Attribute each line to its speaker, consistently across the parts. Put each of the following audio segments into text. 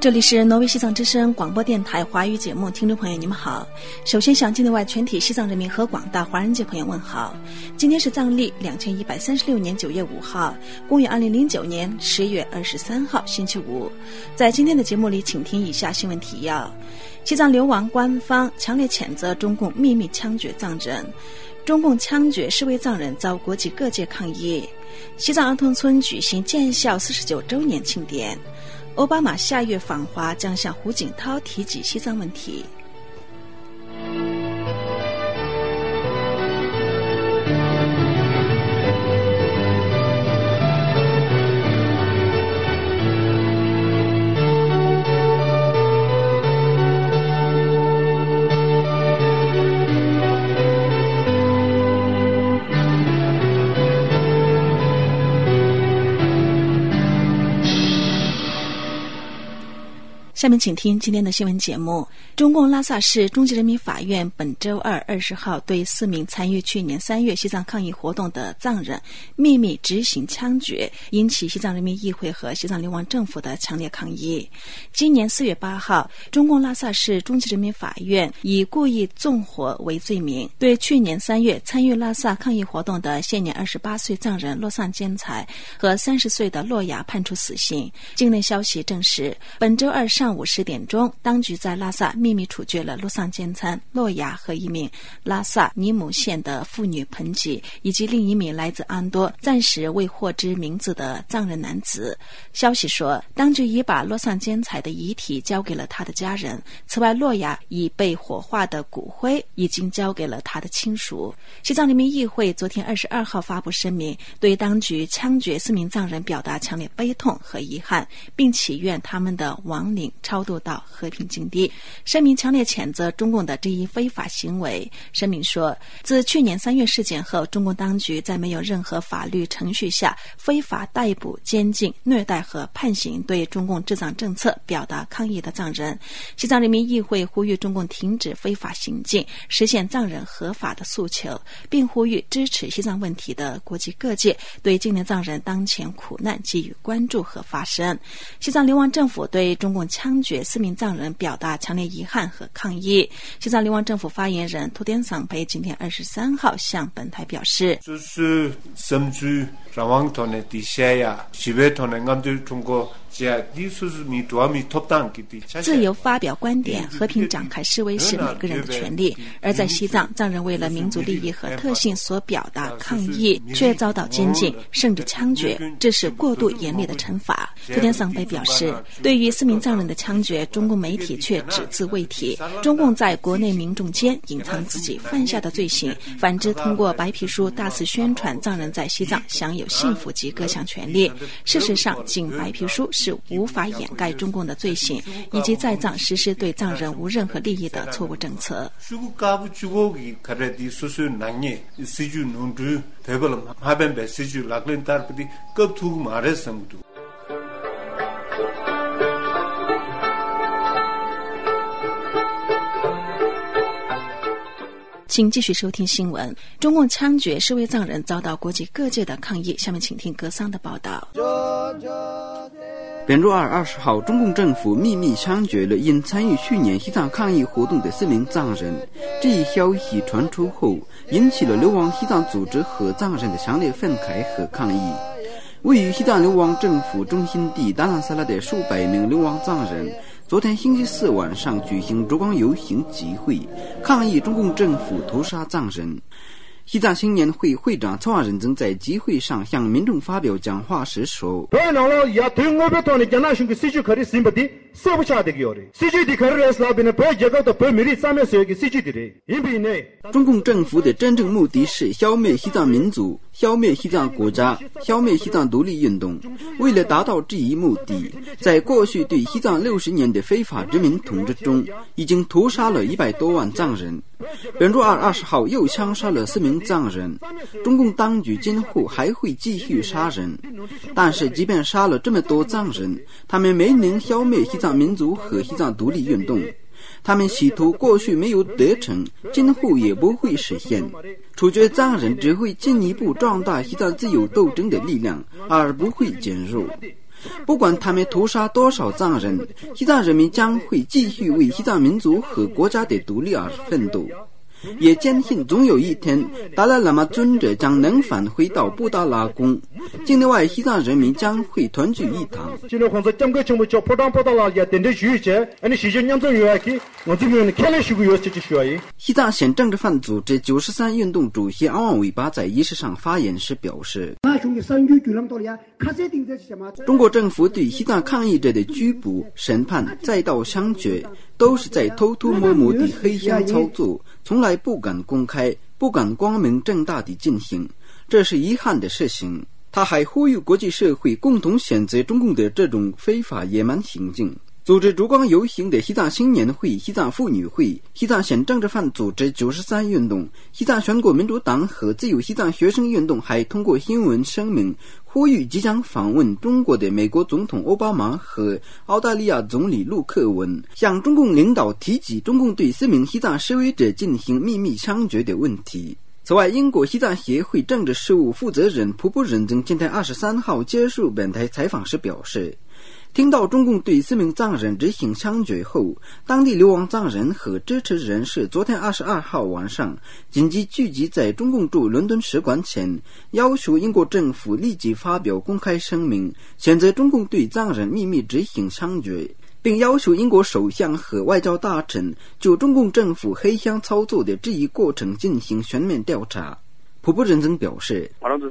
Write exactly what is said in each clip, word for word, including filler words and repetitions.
Speaker 1: 这里是挪威西藏之声广播电台华语节目，听众朋友你们好。首先向境内外全体西藏人民和广大华人界朋友问好。今天是藏历两千一百三十六年九月五号，公元二零零九年十月二十三号星期五。在今天的节目里，请听以下新闻提要：西藏流亡官方强烈谴责中共秘密枪决藏人，中共枪决示威藏人遭国际各界抗议。西藏儿童村举行建校四十九周年庆典。奥巴马下月访华将向胡锦涛提及西藏问题。下面请听今天的新闻节目。中共拉萨市中级人民法院本周二二十号对四名参与去年三月西藏抗议活动的藏人秘密执行枪决，引起西藏人民议会和西藏流亡政府的强烈抗议。今年四月八号，中共拉萨市中级人民法院以故意纵火为罪名，对去年三月参与拉萨抗议活动的现年二十八岁藏人洛桑坚才和三十岁的洛雅判处死刑。境内消息证实，本周二上午十点钟，当局在拉萨秘密处决了洛桑坚才、洛雅和一名拉萨尼姆县的妇女彭吉，以及另一名来自安多暂时未获知名字的藏人男子。消息说，当局已把洛桑坚才的遗体交给了他的家人，此外洛雅已被火化的骨灰已经交给了他的亲属。西藏人民议会昨天二十二号发布声明，对当局枪决四名藏人表达强烈悲痛和遗憾，并祈愿他们的亡灵超度到和平境地。声明强烈谴责中共的这一非法行为。声明说，自去年三月事件后，中共当局在没有任何法律程序下非法逮捕、监禁、虐待和判刑对中共治藏政策表达抗议的藏人。西藏人民议会呼吁中共停止非法行径，实现藏人合法的诉求，并呼吁支持西藏问题的国际各界对境内藏人当前苦难给予关注和发声。西藏流亡政府对中共枪决四名藏人表达强烈遗憾和抗议。西藏流亡政府发言人图典桑培今天二十三号向本台表示，
Speaker 2: 这是甚至流亡团的底下呀，西北团的俺对中国
Speaker 1: 自由发表观点、和平展开示威是每个人的权利，而在西藏，藏人为了民族利益和特性所表达抗议，却遭到监禁甚至枪决，这是过度严厉的惩罚。图典桑培表示，对于四名藏人的枪决，中共媒体却只字未提。中共在国内民众间隐藏自己犯下的罪行，反之通过白皮书大肆宣传藏人在西藏享有幸福及各项权利。事实上，仅白皮书是无法掩盖中共的罪行，以及在藏实施对藏人无任何利益的错误政策。请继续收听新闻。中共枪决示威藏人遭到国际各界的抗议。下面请听格桑的报道。
Speaker 3: 本周二二十号，中共政府秘密枪决了因参与去年西藏抗议活动的四名藏人。这一消息传出后，引起了流亡西藏组织和藏人的强烈愤慨和抗议。位于西藏流亡政府中心地达兰萨拉的数百名流亡藏人昨天星期四晚上举行烛光游行集会，抗议中共政府屠杀藏人。西藏青年会会长曹万仁曾在集会上向民众发表讲话时说，中共政府的真正目的是消灭西藏民族，消灭西藏国家，消灭西藏独立运动。为了达到这一目的，在过去对西藏六十年的非法殖民统治中，已经屠杀了一百多万藏人。本周二二十号又枪杀了四名藏人，中共当局今后还会继续杀人。但是即便杀了这么多藏人，他们没能消灭西藏民族和西藏独立运动。他们企图过去没有得逞，今后也不会实现。处决藏人只会进一步壮大西藏自由斗争的力量，而不会减弱。 不管他们屠杀多少藏人，西藏人民将会继续为西藏民族和国家的独立而奋斗。也坚信总有一天，达赖喇嘛尊者将能返回到布达拉宫，境内外西藏人民将会团聚一堂。西藏县政治犯组织九十三运动主席阿旺尾巴在仪式上发言时表示，中国政府对西藏抗议者的拘捕、审判再到枪决，都是在偷偷摸摸的黑箱操作，从来不敢公开，不敢光明正大地进行，这是遗憾的事情。他还呼吁国际社会共同谴责中共的这种非法野蛮行径。组织烛光游行的西藏青年会、西藏妇女会、西藏县政治犯组织九十三运动、西藏全国民主党和自由西藏学生运动还通过新闻声明，呼吁即将访问中国的美国总统奥巴马和澳大利亚总理陆克文，向中共领导提及中共对四名西藏示威者进行秘密枪决的问题。此外，英国西藏协会政治事务负责人普普仁增今天二十三号接受本台采访时表示，听到中共对四名藏人执行枪决后，当地流亡藏人和支持人士昨天二十二号晚上紧急聚集在中共驻伦敦使馆前，要求英国政府立即发表公开声明，谴责中共对藏人秘密执行枪决，并要求英国首相和外交大臣就中共政府黑箱操作的质疑过程进行全面调查。普普仁增表示，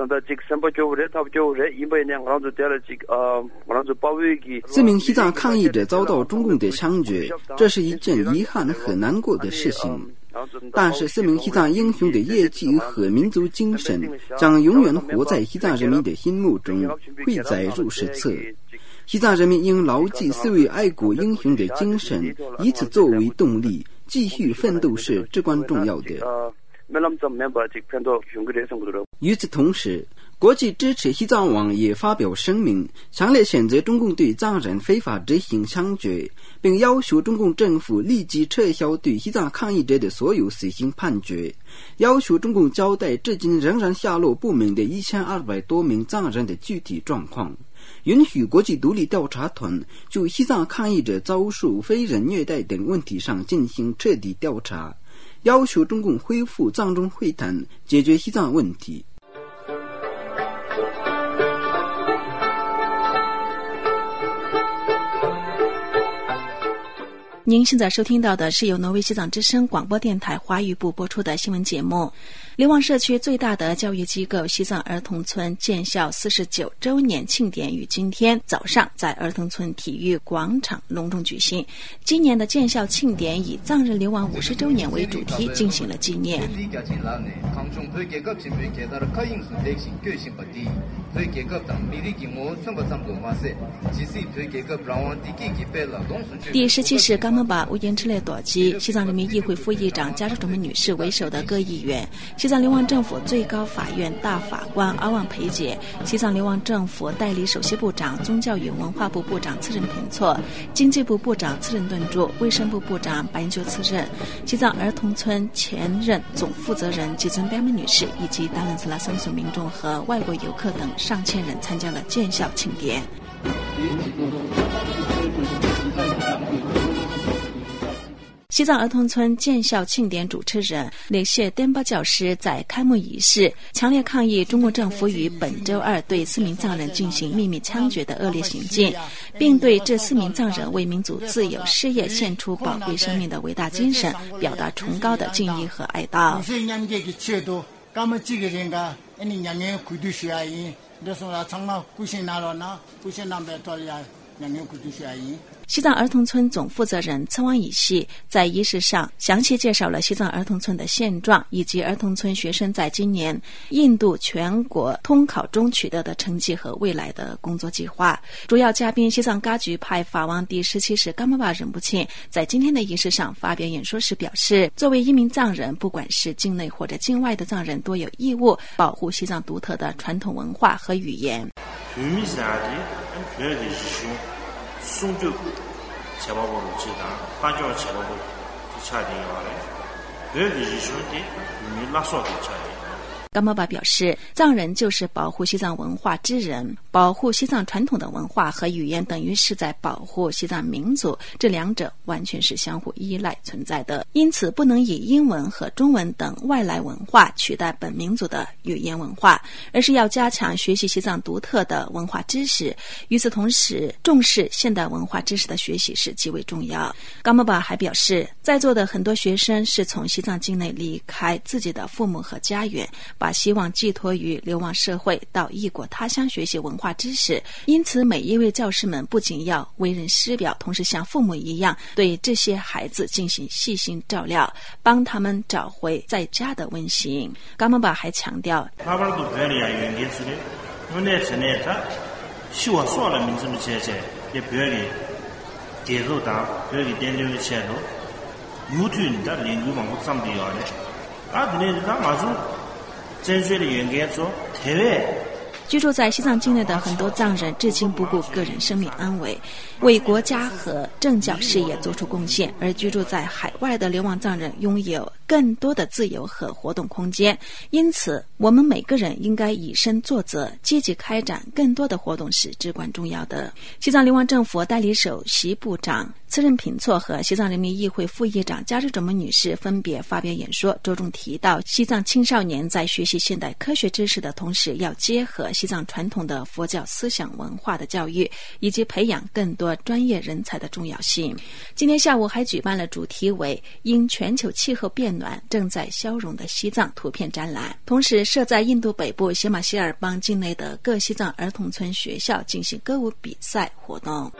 Speaker 3: 四名西藏抗议者遭到中共的枪决，这是一件遗憾和难过的事情。但是四名西藏英雄的业绩和民族精神将永远活在西藏人民的心目中，会载入史册。西藏人民应牢记四位爱国英雄的精神，以此作为动力，继续奋斗是至关重要的。与此同时，国际支持西藏网也发表声明，强烈谴责中共对藏人非法执行枪决，并要求中共政府立即撤销对西藏抗议者的所有死刑判决，要求中共交代至今仍然下落不明的一千二百多名藏人的具体状况，允许国际独立调查团就西藏抗议者遭受非人虐待等问题上进行彻底调查，要求中共恢复藏中会谈，解决西藏问题。
Speaker 1: 您现在收听到的是由挪威西藏之声广播电台华语部播出的新闻节目。流亡社区最大的教育机构西藏儿童村建校四十九周年庆典于今天早上在儿童村体育广场隆重举行。今年的建校庆典以藏人流亡五十周年为主题进行了纪念。第十七世噶玛巴乌延赤列朵基西藏人民议会副议长加州准梅女士为首的各议员，西藏流亡政府最高法院大法官阿旺培杰，西藏流亡政府代理首席部长、宗教与文化部部长次任平措，经济部部长次任顿柱，卫生部部长白恩久次任，西藏儿童村前任总负责人吉尊贝梅女士以及达兰斯拉桑索民众和外国游客等上千人参加了建校庆典。西藏儿童村建校庆典主持人雷谢登巴教师在开幕仪式强烈抗议中国政府于本周二对四名藏人进行秘密枪决的恶劣行径，并对这四名藏人为民族自由事业献出宝贵生命的伟大精神表达崇高的敬意和哀悼。西藏儿童村总负责人策汪以系在仪式上详细介绍了西藏儿童村的现状，以及儿童村学生在今年印度全国通考中取得的成绩和未来的工作计划。主要嘉宾西藏噶举派法王第十七世噶玛巴仁波切在今天的仪式上发表演说时表示，作为一名藏人，不管是境内或者境外的藏人都有义务保护西藏独特的传统文化和语言。
Speaker 4: 송주 제법으로 지다 파죠 제법으로 차대요래 왜 지수한테 밀라서 차대
Speaker 1: 甘巴巴表示，藏人就是保护西藏文化之人，保护西藏传统的文化和语言等于是在保护西藏民族，这两者完全是相互依赖存在的，因此不能以英文和中文等外来文化取代本民族的语言文化，而是要加强学习西藏独特的文化知识。与此同时，重视现代文化知识的学习是极为重要。甘巴巴还表示，在座的很多学生是从西藏境内离开自己的父母和家园，把希望寄托于流亡社会，到异国他乡学习文化知识。因此每一位教师们不仅要为人师表，同时像父母一样对这些孩子进行细心照料，帮他们找回在家的温馨。甘巴巴还强调，居住在西藏境内的很多藏人至今不顾个人生命安危，为国家和政教事业做出贡献，而居住在海外的流亡藏人拥有更多的自由和活动空间。因此我们每个人应该以身作则，积极开展更多的活动是至关重要的。西藏流亡政府代理首席部长次任平措和西藏人民议会副议长加日准木女士分别发表演说，着重提到西藏青少年在学习现代科学知识的同时，要结合西藏传统的佛教思想文化的教育，以及培养更多专业人才的重要性。今天下午还举办了主题为因全球气候变暖正在消融的西藏图片展览，同时设在印度北部谢马希尔邦境内的各西藏儿童村学校进行歌舞比赛活动。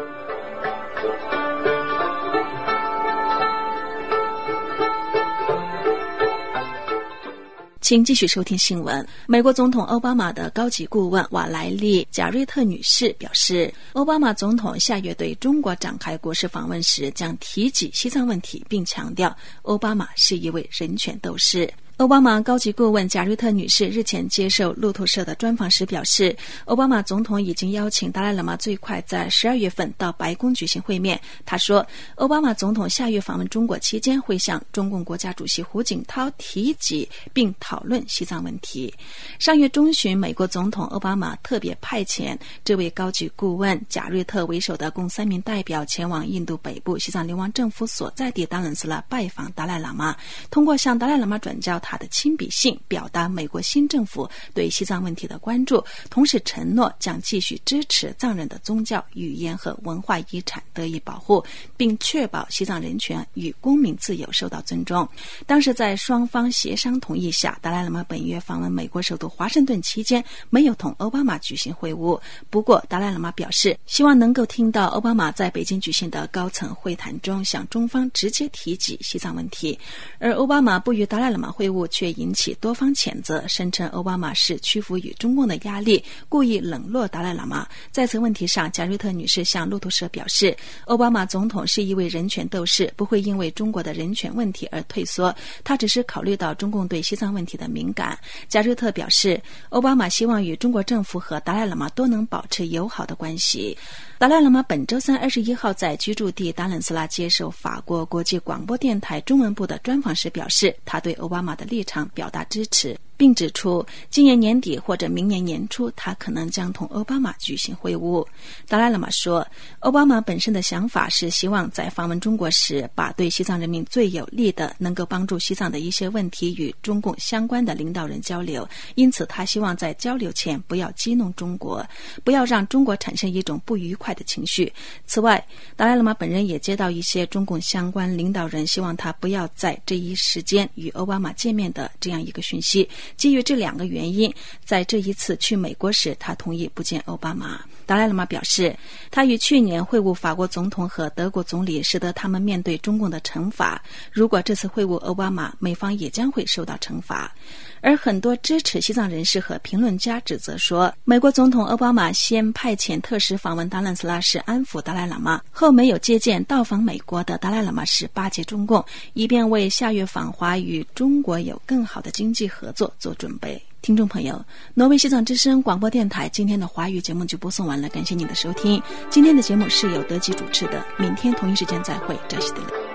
Speaker 1: 请继续收听新闻。美国总统奥巴马的高级顾问瓦莱丽·贾瑞特女士表示，奥巴马总统下月对中国展开国事访问时将提及西藏问题，并强调奥巴马是一位人权斗士。奥巴马高级顾问贾瑞特女士日前接受路透社的专访时表示，奥巴马总统已经邀请达赖喇嘛最快在十二月份到白宫举行会面。他说，奥巴马总统下月访问中国期间会向中共国家主席胡锦涛提及并讨论西藏问题。上月中旬，美国总统奥巴马特别派遣这位高级顾问贾瑞特为首的共三名代表前往印度北部西藏流亡政府所在地达伦斯拉拜访达赖喇嘛，通过向达赖喇嘛转交他的亲笔信，表达美国新政府对西藏问题的关注，同时承诺将继续支持藏人的宗教、语言和文化遗产得以保护，并确保西藏人权与公民自由受到尊重。当时在双方协商同意下，达赖喇嘛本月访问美国首都华盛顿期间没有同奥巴马举行会晤。不过达赖喇嘛表示，希望能够听到奥巴马在北京举行的高层会谈中向中方直接提及西藏问题。而奥巴马不与达赖喇嘛会晤却引起多方谴责，声称奥巴马是屈服于中共的压力，故意冷落达赖喇嘛。在此问题上，贾瑞特女士向路透社表示，奥巴马总统是一位人权斗士，不会因为中国的人权问题而退缩，他只是考虑到中共对西藏问题的敏感。贾瑞特表示，奥巴马希望与中国政府和达赖喇嘛都能保持友好的关系。达赖喇嘛本周三二十一号在居住地达伦斯拉接受法国国际广播电台中文部的专访时表示，他对奥巴马的立场表达支持，并指出今年年底或者明年年初他可能将同奥巴马举行会晤。达赖喇嘛说，奥巴马本身的想法是希望在访问中国时把对西藏人民最有利的能够帮助西藏的一些问题与中共相关的领导人交流，因此他希望在交流前不要激怒中国，不要让中国产生一种不愉快的情绪。此外，达赖喇嘛本人也接到一些中共相关领导人希望他不要在这一时间与奥巴马见面的这样一个讯息。基于这两个原因，在这一次去美国时，他同意不见奥巴马。达赖喇嘛表示，他于去年会晤法国总统和德国总理，使得他们面对中共的惩罚。如果这次会晤奥巴马，美方也将会受到惩罚。而很多支持西藏人士和评论家指责说，美国总统奥巴马先派遣特使访问达伦斯拉是安抚达赖喇嘛，后没有接见到访美国的达赖喇嘛是巴结中共，以便为下月访华与中国有更好的经济合作做准备。听众朋友，挪威西藏之声广播电台今天的华语节目就播送完了，感谢您的收听。今天的节目是由德基主持的，明天同一时间再会，扎西德勒。